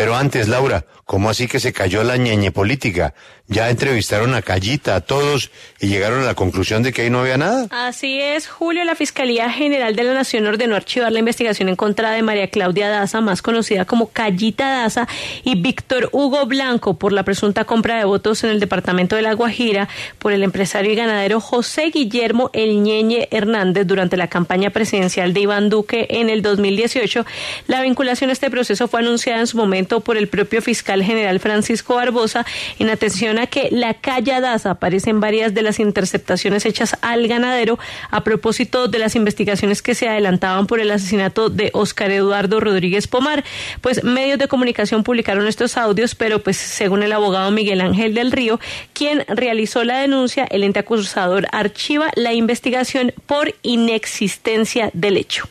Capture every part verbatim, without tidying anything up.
Pero antes, Laura, ¿cómo así que se cayó la ñeñe política? Ya entrevistaron a Callita, a todos, y llegaron a la conclusión de que ahí no había nada. Así es, Julio. La Fiscalía General de la Nación ordenó archivar la investigación en contra de María Claudia Daza, más conocida como Callita Daza, y Víctor Hugo Blanco, por la presunta compra de votos en el departamento de La Guajira por el empresario y ganadero José Guillermo El Ñeñe Hernández durante la campaña presidencial de Iván Duque en el dos mil dieciocho. La vinculación a este proceso fue anunciada en su momento por el propio fiscal general Francisco Barbosa, en atención a que la Calla Daza aparece en varias de las interceptaciones hechas al ganadero a propósito de las investigaciones que se adelantaban por el asesinato de Óscar Eduardo Rodríguez Pomar. Pues medios de comunicación publicaron estos audios, pero pues según el abogado Miguel Ángel del Río, quien realizó la denuncia, el ente acusador archiva la investigación por inexistencia del hecho.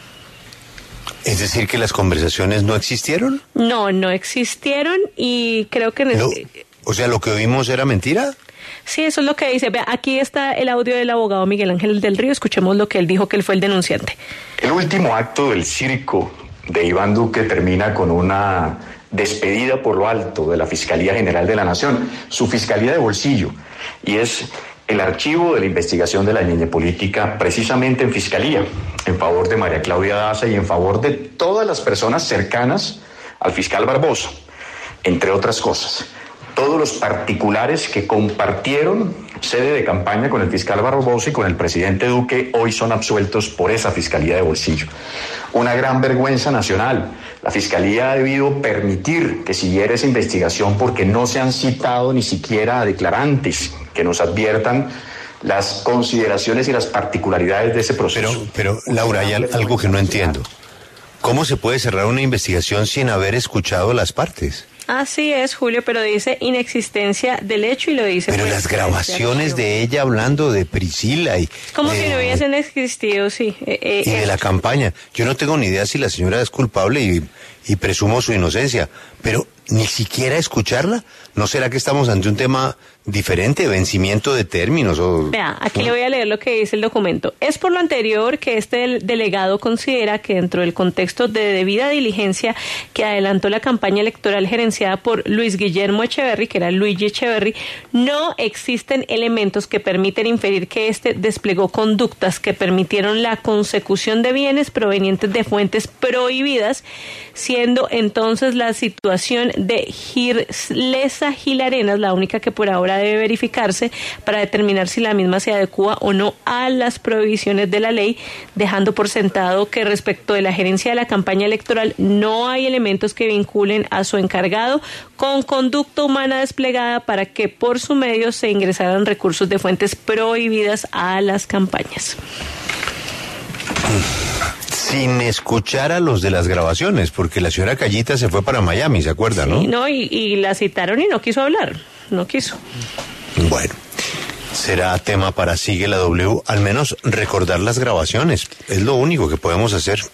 ¿Es decir que las conversaciones no existieron? No, no existieron y creo que... No, o sea, ¿lo que oímos era mentira? Sí, eso es lo que dice. Vea, aquí está el audio del abogado Miguel Ángel del Río. Escuchemos lo que él dijo, que él fue el denunciante. El último acto del circo de Iván Duque termina con una despedida por lo alto de la Fiscalía General de la Nación, su fiscalía de bolsillo, y es el archivo de la investigación de la ñeñe política precisamente en Fiscalía, en favor de María Claudia Daza y en favor de todas las personas cercanas al fiscal Barbosa, entre otras cosas. Todos los particulares que compartieron sede de campaña con el fiscal Barbosa y con el presidente Duque hoy son absueltos por esa Fiscalía de bolsillo. Una gran vergüenza nacional. La Fiscalía ha debido permitir que siguiera esa investigación porque no se han citado ni siquiera a declarantes que nos adviertan las consideraciones y las particularidades de ese proceso. Pero, pero Laura, hay algo que no entiendo. ¿Cómo se puede cerrar una investigación sin haber escuchado las partes? Así es, Julio, pero dice inexistencia del hecho y lo dice... Pero pues, las grabaciones de ella hablando de Priscila y... Como de, si no hubiesen existido, sí. Eh, eh, y de eh. la campaña. Yo no tengo ni idea si la señora es culpable y, y presumo su inocencia, pero ni siquiera escucharla. ¿No será que estamos ante un tema diferente, vencimiento de términos? O... Vea, aquí le voy a leer lo que dice el documento. Es por lo anterior que este delegado considera que dentro del contexto de debida diligencia que adelantó la campaña electoral gerenciada por Luis Guillermo Echeverry, que era Luigi Echeverry, no existen elementos que permiten inferir que éste desplegó conductas que permitieron la consecución de bienes provenientes de fuentes prohibidas, siendo entonces la situación de Girlesa Gil Arenas la única que por ahora debe verificarse para determinar si la misma se adecúa o no a las prohibiciones de la ley, dejando por sentado que respecto de la gerencia de la campaña electoral no hay elementos que vinculen a su encargado con conducta humana desplegada para que por su medio se ingresaran recursos de fuentes prohibidas a las campañas. Sin escuchar a los de las grabaciones, porque la señora Callita se fue para Miami, ¿se acuerda, no? Sí, no, y, y la citaron y no quiso hablar, no quiso. Bueno, será tema para Sigue la W, al menos recordar las grabaciones, es lo único que podemos hacer.